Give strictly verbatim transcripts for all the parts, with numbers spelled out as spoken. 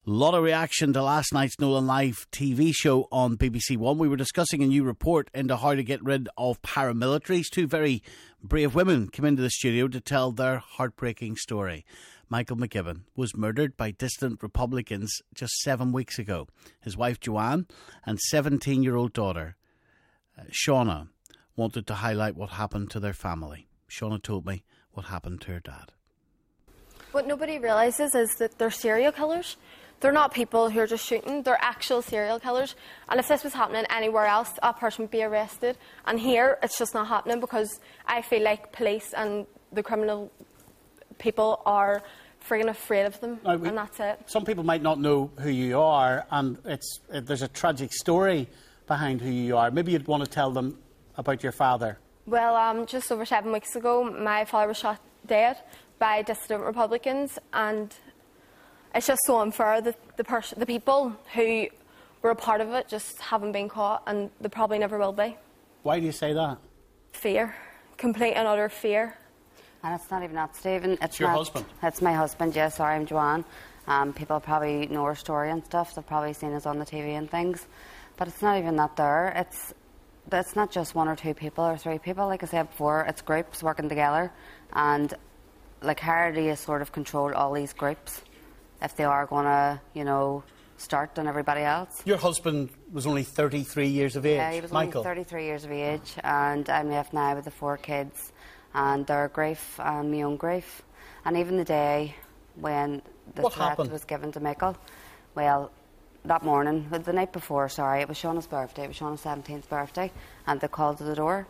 Lot of reaction to last night's Nolan Live T V show on B B C One. We were discussing a new report into how to get rid of paramilitaries. Two very brave women came into the studio to tell their heartbreaking story. Michael McGibbon was murdered by dissident Republicans just seven weeks ago. His wife Joanne and seventeen-year-old daughter uh, Shauna wanted to highlight what happened to their family. Shauna told me what happened to her dad. What nobody realises is that they're serial killers. They're not people who are just shooting, they're actual serial killers. And if this was happening anywhere else, a person would be arrested. And here, it's just not happening because I feel like police and the criminal people are friggin' afraid of them, now, we, and that's it. Some people might not know who you are, and it's uh, there's a tragic story behind who you are. Maybe you'd want to tell them about your father. Well, um, just over seven weeks ago, my father was shot dead by dissident Republicans, and it's just so unfair that the pers- the people who were a part of it just haven't been caught, and they probably never will be. Why do you say that? Fear. Complete and utter fear. And it's not even that, Stephen. It's, it's your not, husband? It's my husband, yes. Sorry, I'm Joanne. Um, people probably know her story and stuff. They've probably seen us on the T V and things. But it's not even that there. It's, it's not just one or two people or three people. Like I said before, it's groups working together. And like, how do you sort of control all these groups if they are going to, you know, start on everybody else? Your husband was only thirty-three years of age, Yeah, he was Michael. only thirty-three years of age, and I'm left now with the four kids and their grief and my own grief. And even the day when the what threat happened? was given to Michael, well, that morning, the night before, sorry, it was Shauna's birthday, it was Shauna's seventeenth birthday, and they called to the door,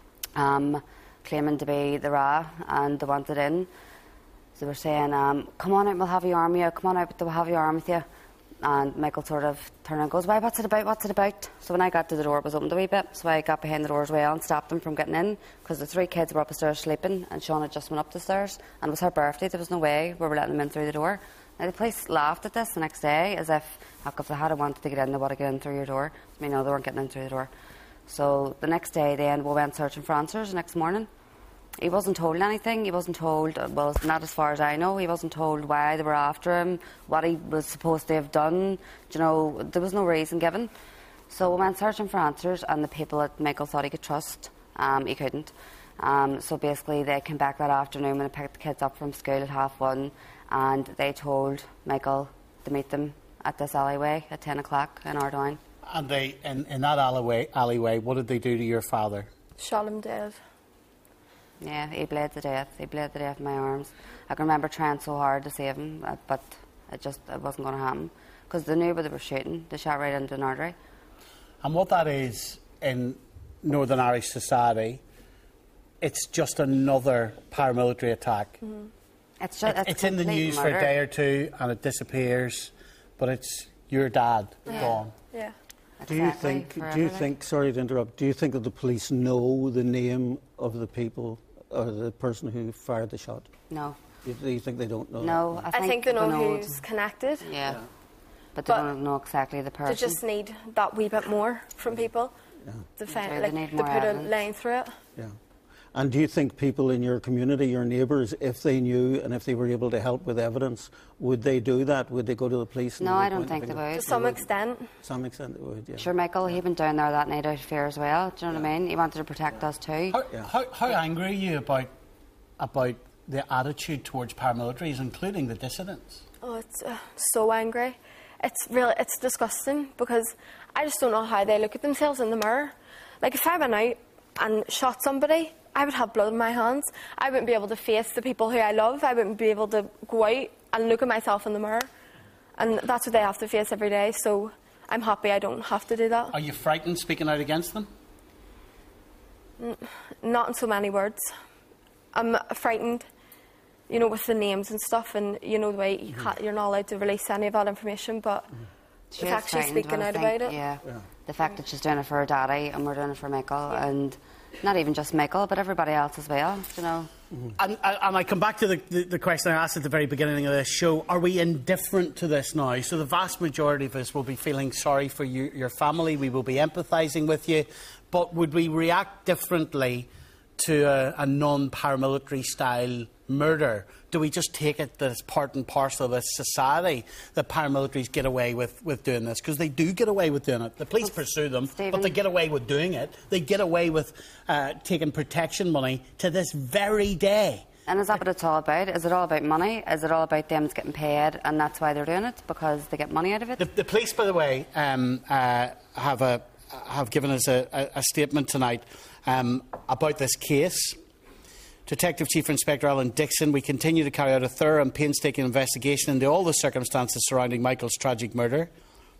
um, claiming to be the R A, and they wanted in. They were saying, um, come on out, we'll have your arm with you, come on out, we'll have your arm with you. And Michael sort of turned and goes, why, what's it about, what's it about? So when I got to the door, it was opened a wee bit, so I got behind the door as well and stopped them from getting in, because the three kids were upstairs sleeping, and Shauna just went up the stairs, and it was her birthday, there was no way we were letting them in through the door. Now the police laughed at this the next day, as if, if they had wanted to get in, they would have got in through your door. I mean, no, they weren't getting in through the door. So the next day then, we went searching for answers the next morning. He wasn't told anything. He wasn't told, well, not as far as I know, he wasn't told why they were after him, what he was supposed to have done. You know, there was no reason given. So we went searching for answers, and the people that Michael thought he could trust, um, he couldn't. Um, so basically they came back that afternoon when I picked the kids up from school at half one, and they told Michael to meet them at this alleyway at ten o'clock in Ardoyne. And they, in, in that alleyway, alleyway, what did they do to your father? Shot him dead. Yeah, he bled to death. He bled to death in my arms. I can remember trying so hard to save him, but it just it wasn't going to happen. Because they knew where they were shooting. They shot right into an artery. And what that is in Northern Irish society, it's just another paramilitary attack. Mm-hmm. It's, just, it, it's, it's in the news murder. for a day or two and it disappears, but it's your dad yeah. gone. Yeah. Do you think? Do you think? Sorry to interrupt. Do you think that the police know the name of the people or the person who fired the shot? No. Do you, do you think they don't know? No, that? I think, I think they know, know who's it. connected. Yeah. yeah. But they but don't know exactly the person. They just need that wee bit more from people. Yeah. To find, True, like, they need to more put evidence. a line through it. Yeah. And do you think people in your community, your neighbours, if they knew and if they were able to help with evidence, would they do that? Would they go to the police? No, I don't think they would. To some extent. To some extent they would, yeah. Sure, Michael, he went down there that night out of fear as well. Do you know yeah. what I mean? He wanted to protect yeah. us too. How, yeah. how, how angry are you about, about the attitude towards paramilitaries, including the dissidents? Oh, it's uh, so angry. It's really, it's disgusting, because I just don't know how they look at themselves in the mirror. Like, if I went out and shot somebody, I would have blood in my hands. I wouldn't be able to face the people who I love. I wouldn't be able to go out and look at myself in the mirror. And that's what they have to face every day, so I'm happy I don't have to do that. Are you frightened speaking out against them? N- not in so many words. I'm frightened, you know, with the names and stuff, and, you know, the way you can't, you're not allowed to release any of that information, but She with is actually frightened, speaking I out think, about it. Yeah. yeah. The fact that she's doing it for her daddy and we're doing it for Michael, yeah. and not even just Michael, but everybody else as well, you know. Mm-hmm. And, and I come back to the, the, the question I asked at the very beginning of this show. Are we indifferent to this now? So the vast majority of us will be feeling sorry for you, your family. We will be empathising with you. But would we react differently to a, a non-paramilitary style murder, do we just take it that it's part and parcel of this society that paramilitaries get away with, with doing this? Because they do get away with doing it. The police well, pursue them, Stephen, but they get away with doing it. They get away with uh, taking protection money to this very day. And is that what it's all about? Is it all about money? Is it all about them getting paid and that's why they're doing it? Because they get money out of it? The, the police, by the way, um, uh, have, a, have given us a, a, a statement tonight um, about this case. Detective Chief Inspector Alan Dixon, we continue to carry out a thorough and painstaking investigation into all the circumstances surrounding Michael's tragic murder.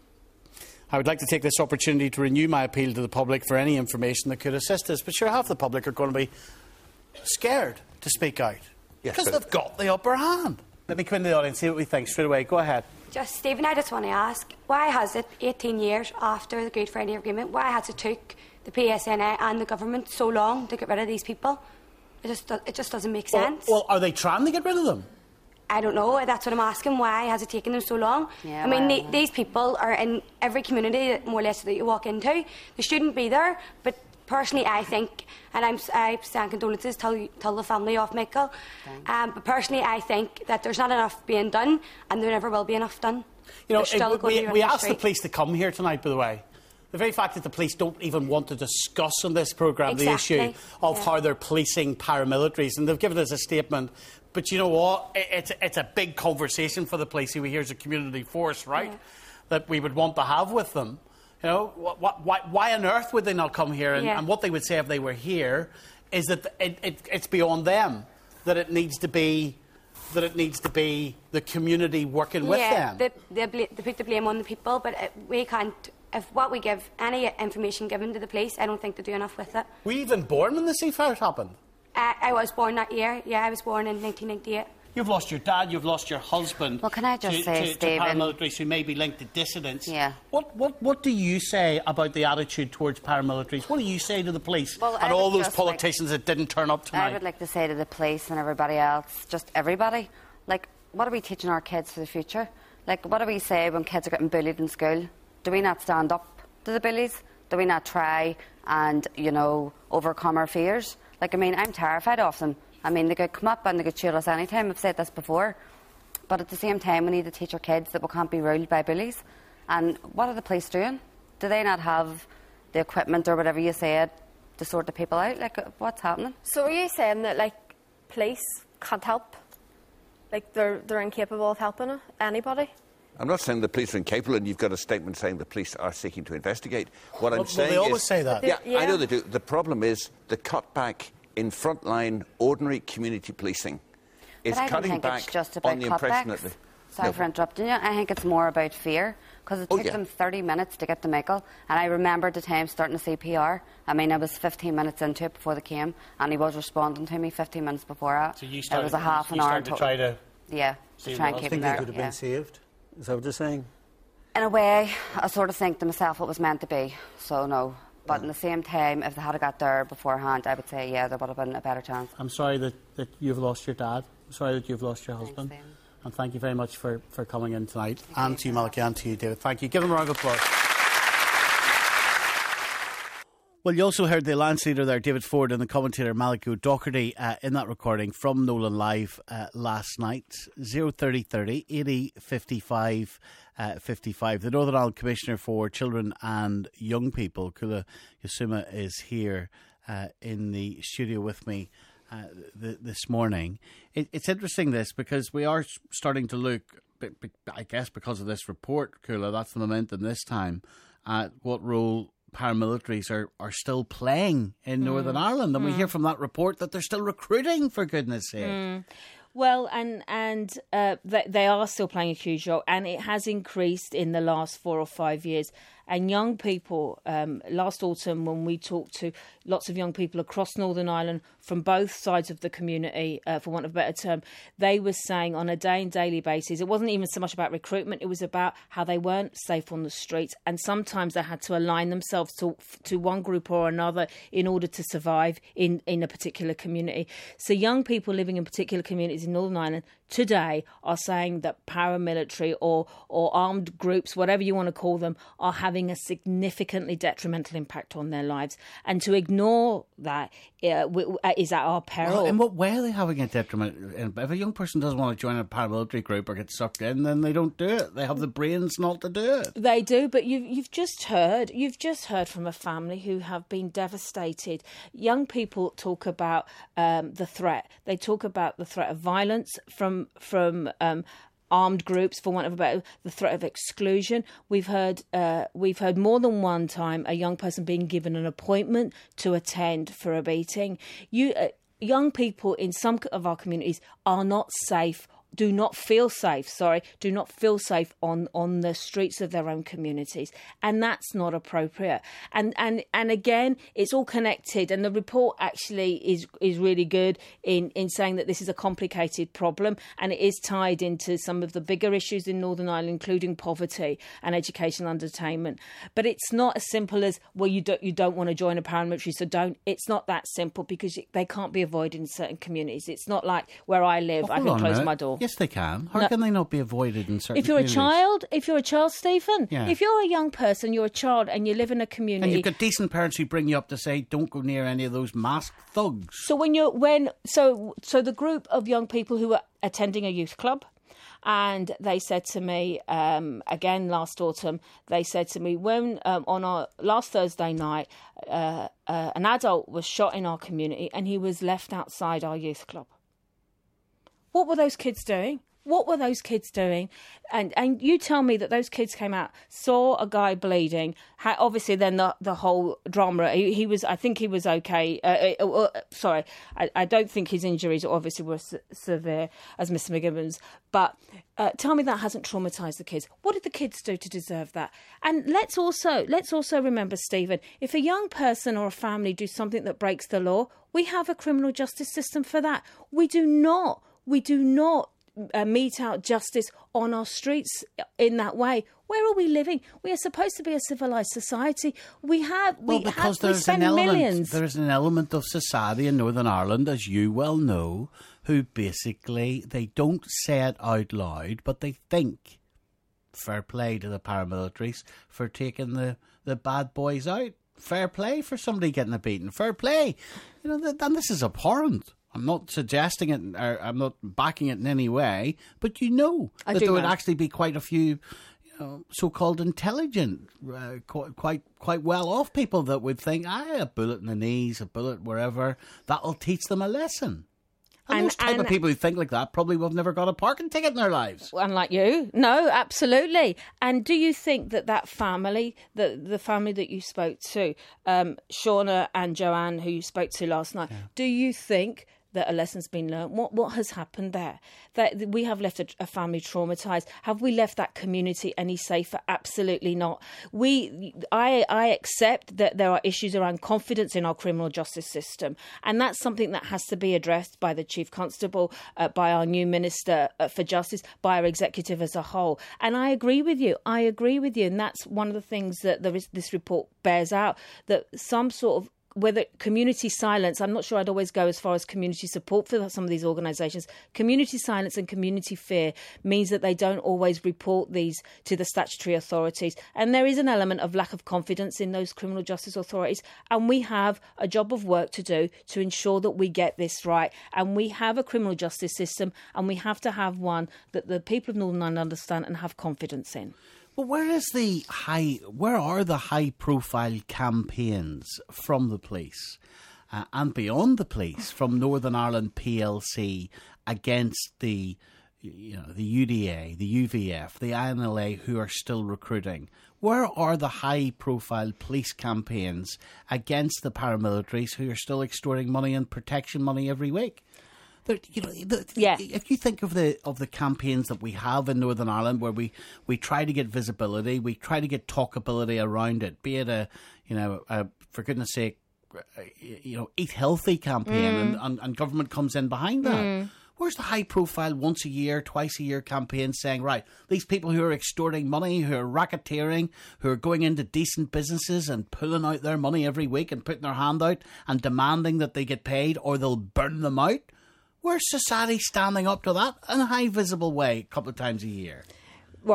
I would like to take this opportunity to renew my appeal to the public for any information that could assist us. But sure, half the public are going to be scared to speak out yes, because they've got the upper hand. Let me come into the audience and see what we think straight away. Go ahead. Just, Stephen, I just want to ask, why has it, eighteen years after the Good Friday Agreement, why has it took the P S N I and the government so long to get rid of these people? It just, it just doesn't make sense. Well, well, are they trying to get rid of them? I don't know. That's what I'm asking. Why has it taken them so long? Yeah, I mean, well, the, these people are in every community, more or less, that you walk into. They shouldn't be there. But personally, I think, and I'm, I stand condolences, tell, tell the family of Michael. Um, but personally, I think that there's not enough being done, and there never will be enough done. You know, it, we, we asked the police to come here tonight, by the way. The very fact that the police don't even want to discuss on this programme exactly. the issue of yeah. how they're policing paramilitaries, and they've given us a statement. But you know what? It's, it's a big conversation for the police, who we hear is a community force, right? Yeah. That we would want to have with them. You know, what, why, why on earth would they not come here? And, yeah. and what they would say if they were here is that it, it, it's beyond them. That it needs to be, that it needs to be the community working with yeah, them. They, they, they put the blame on the people, but it, we can't. If what we give, any information given to the police, I don't think they do enough with it. Were you even born when the sea fires happened? I, I was born that year. Yeah, I was born in nineteen ninety-eight. You've lost your dad, you've lost your husband. Well, can I just to, say, to, Stephen, to paramilitaries who may be linked to dissidents. Yeah. What, what, what do you say about the attitude towards paramilitaries? What do you say to the police well, and all those politicians like, that didn't turn up tonight? I would like to say to the police and everybody else, just everybody, like, what are we teaching our kids for the future? Like, what do we say when kids are getting bullied in school? Do we not stand up to the bullies? Do we not try and, you know, overcome our fears? Like, I mean, I'm terrified of them. I mean, they could come up and they could shoot us any time. I've said this before. But at the same time, we need to teach our kids that we can't be ruled by bullies. And what are the police doing? Do they not have the equipment or whatever you said to sort the people out? Like, what's happening? So are you saying that, like, police can't help? Like, they're, they're incapable of helping anybody? I'm not saying the police are incapable, and you've got a statement saying the police are seeking to investigate. What well, I'm saying well, they is... always say that. Yeah, yeah, I know they do. The problem is the cutback in frontline, ordinary community policing is but I cutting don't think back it's just about on the impression that... Cutbacks. They, Sorry no. for interrupting you. I think it's more about fear, because it Oh, took yeah. them thirty minutes to get to Michael, and I remember the time starting the C P R. I mean, I was fifteen minutes into it before they came, and he was responding to me fifteen minutes before that. So you started, it was a half you an hour started to try to... Yeah, to try and I keep think him they there. could have yeah. been saved. Is that what you're saying? In a way, I sort of think to myself it was meant to be, so no. But Yeah. in the same time, if they had got there beforehand, I would say, yeah, there would have been a better chance. I'm sorry that, that you've lost your dad. I'm sorry that you've lost your Thanks, husband. Stephen. And thank you very much for, for coming in tonight. And to you, Malachy, and to you, David. Thank you. Give them a round of applause. Well, you also heard the Alliance leader there, David Ford, and the commentator Malachy O'Doherty uh, in that recording from Nolan Live uh, last night. zero thirty thirty, eighty fifty-five uh, fifty-five. The Northern Ireland Commissioner for Children and Young People, Kula Yasuma, is here uh, in the studio with me uh, th- this morning. It, it's interesting, this, because we are starting to look, I guess because of this report, Kula, that's the momentum this time, at what role paramilitaries are, are still playing in mm. Northern Ireland. And mm. we hear from that report that they're still recruiting, for goodness sake. Mm. Well, and and uh, they, they are still playing a huge role, and it has increased in the last four or five years. And young people, um, last autumn when we talked to lots of young people across Northern Ireland from both sides of the community, uh, for want of a better term, they were saying on a day and daily basis, it wasn't even so much about recruitment, it was about how they weren't safe on the streets. And sometimes they had to align themselves to to one group or another in order to survive in, in a particular community. So young people living in particular communities in Northern Ireland today are saying that paramilitary or, or armed groups, whatever you want to call them, are having having a significantly detrimental impact on their lives. And to ignore that uh, w- uh, is at our peril. Well, in what way are they having a detriment? If a young person doesn't want to join a paramilitary group or get sucked in, then they don't do it. They have the brains not to do it. They do, but you've, you've just heard, you've just heard from a family who have been devastated. Young people talk about um, the threat. They talk about the threat of violence from from um, armed groups, for want of a better, the threat of exclusion. We've heard uh, we've heard more than one time a young person being given an appointment to attend for a beating. You uh, young people in some of our communities are not safe. Do not feel safe, sorry, do not feel safe on, on the streets of their own communities. And that's not appropriate. And and and again, it's all connected. And the report actually is is really good in, in saying that this is a complicated problem. And it is tied into some of the bigger issues in Northern Ireland, including poverty and educational underattainment. But it's not as simple as, well, you don't, you don't want to join a paramilitary, so don't. It's not that simple, because they can't be avoided in certain communities. It's not like where I live, Well, I hold can on a close minute. my door. Yes, they can. How No. can they not be avoided in certain If you're communities? a child, if you're a child, Stephen, Yeah. if you're a young person, you're a child and you live in a And community. you've got decent parents who bring you up to say, don't go near any of those masked thugs. So when you're when so so the group of young people who were attending a youth club, and they said to me um, again last autumn, they said to me when um, on our last Thursday night, uh, uh, an adult was shot in our community and he was left outside our youth club. What were those kids doing? What were those kids doing? And and you tell me that those kids came out, saw a guy bleeding. Ha- obviously, then the the whole drama. He, he was, I think, he was okay. Uh, uh, uh, sorry, I, I don't think his injuries obviously were se- severe as Mister McGibbon's. But uh, tell me that hasn't traumatised the kids. What did the kids do to deserve that? And let's also let's also remember, Stephen, if a young person or a family do something that breaks the law, we have a criminal justice system for that. We do not. We do not uh, mete out justice on our streets in that way. Where are we living? We are supposed to be a civilised society. We have, we Well, because have, we there's spend an element, millions. there's an element of society in Northern Ireland, as you well know, who basically, they don't say it out loud, but they think. Fair play to the paramilitaries for taking the, the bad boys out. Fair play for somebody getting a beating. Fair play. You know, th- and this is abhorrent. I'm not suggesting it, or I'm not backing it in any way, but you know I that do there would know. actually be quite a few, you know, so-called intelligent, uh, quite, quite quite well-off people that would think, ah, a bullet in the knees, a bullet wherever, that'll teach them a lesson. And, And- those type and- of people who think like that probably will have never got a parking ticket in their lives. Unlike you. No, absolutely. And do you think that that family, the, the family that you spoke to, um, Shauna and Joanne, who you spoke to last night, do you think that a lesson's been learned? What what has happened there? That we have left a, a family traumatised. Have we left that community any safer? Absolutely not. We, I, I accept that there are issues around confidence in our criminal justice system, and that's something that has to be addressed by the Chief Constable, uh, by our new Minister uh, for Justice, by our executive as a whole. And I agree with you. I agree with you, and that's one of the things that there is, this report bears out, that some sort of whether community silence, I'm not sure I'd always go as far as community support for some of these organisations. Community silence and community fear means that they don't always report these to the statutory authorities. And there is an element of lack of confidence in those criminal justice authorities. And we have a job of work to do to ensure that we get this right. And we have a criminal justice system, and we have to have one that the people of Northern Ireland understand and have confidence in. Well, where is the high? Where are the high-profile campaigns from the police uh, and beyond the police, from Northern Ireland P L C against the, you know, the U D A, the U V F, the I N L A, who are still recruiting? Where are the high-profile police campaigns against the paramilitaries who are still extorting money and protection money every week? There, you know, the, Yeah. if you think of the of the campaigns that we have in Northern Ireland, where we, we try to get visibility, we try to get talkability around it, be it a, you know, a, for goodness sake, you know, eat healthy campaign, Mm. and, and, and government comes in behind that. Mm. Where's the high profile once a year, twice a year campaign saying, right, these people who are extorting money, who are racketeering, who are going into decent businesses and pulling out their money every week and putting their hand out and demanding that they get paid or they'll burn them out? Where's society standing up to that in a high visible way a couple of times a year? Right.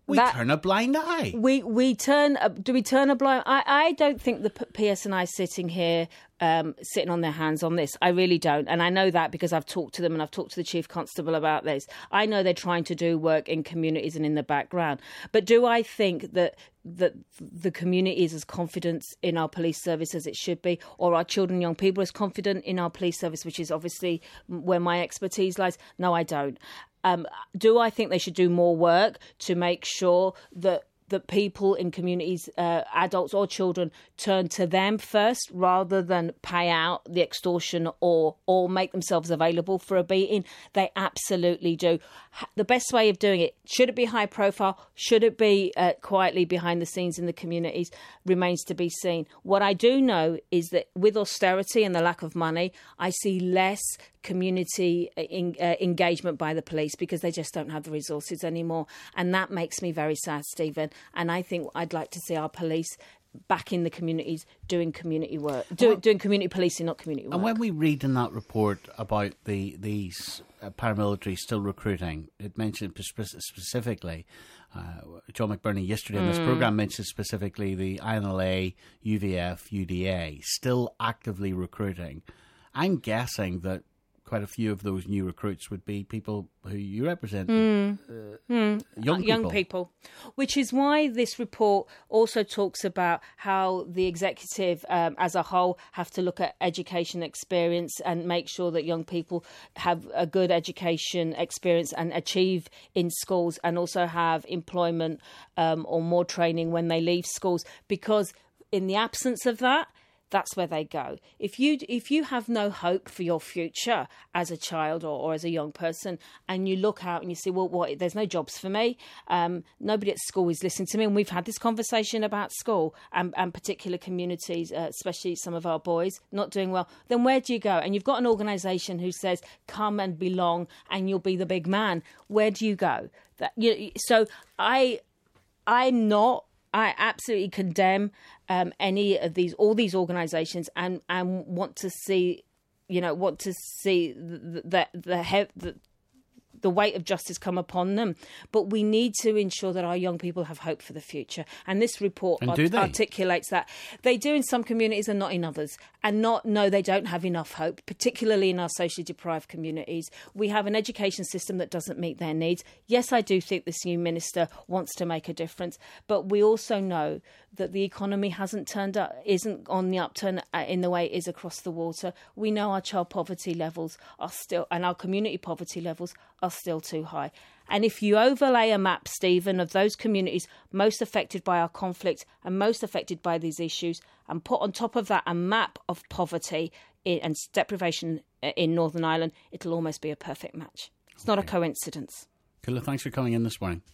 We that, turn a blind eye. We we turn. A, do we turn a blind? I I don't think the P S N I sitting here. Um, sitting on their hands on this. I really don't. And I know that because I've talked to them and I've talked to the Chief Constable about this. I know they're trying to do work in communities and in the background. But do I think that that the community is as confident in our police service as it should be, or our children and young people as confident in our police service, which is obviously where my expertise lies? No, I don't. Um, do I think they should do more work to make sure that that people in communities, uh, adults or children, turn to them first rather than pay out the extortion or or make themselves available for a beating? They absolutely do. The best way of doing it, should it be high profile, should it be uh, quietly behind the scenes in the communities, remains to be seen. What I do know is that with austerity and the lack of money, I see less community in, uh, engagement by the police because they just don't have the resources anymore. And that makes me very sad, Stephen. And I think I'd like to see our police back in the communities doing community work, do, well, doing community policing, not community work. And when we read in that report about the these uh, paramilitaries still recruiting, it mentioned specifically, uh, John McBurney yesterday mm. in this programme mentioned specifically the I N L A, U V F, U D A, still actively recruiting. I'm guessing that quite a few of those new recruits would be people who you represent, mm. Uh, mm. young people. Young people, which is why this report also talks about how the executive um, as a whole have to look at education experience and make sure that young people have a good education experience and achieve in schools, and also have employment um, or more training when they leave schools, because in the absence of that, that's where they go. If you if you have no hope for your future as a child or, or as a young person, and you look out and you say, well, what? There's no jobs for me. Um, nobody at school is listening to me. And we've had this conversation about school and, and particular communities, uh, especially some of our boys not doing well. Then where do you go? And you've got an organisation who says, come and belong and you'll be the big man. Where do you go? That you, so I, I'm not. I absolutely condemn um, any of these, all these organisations, and, and want to see, you know, want to see the the the, the the weight of justice come upon them. But we need to ensure that our young people have hope for the future. And this report and art- articulates that. They do in some communities and not in others. And not, no, they don't have enough hope, particularly in our socially deprived communities. We have an education system that doesn't meet their needs. Yes, I do think this new minister wants to make a difference. But we also know that the economy hasn't turned up, isn't on the upturn in the way it is across the water. We know our child poverty levels are still, and our community poverty levels are still too high. And if you overlay a map, Stephen, of those communities most affected by our conflict and most affected by these issues, and put on top of that a map of poverty in, and deprivation in Northern Ireland, it'll almost be a perfect match. It's not a coincidence. Cuala, thanks for coming in this morning.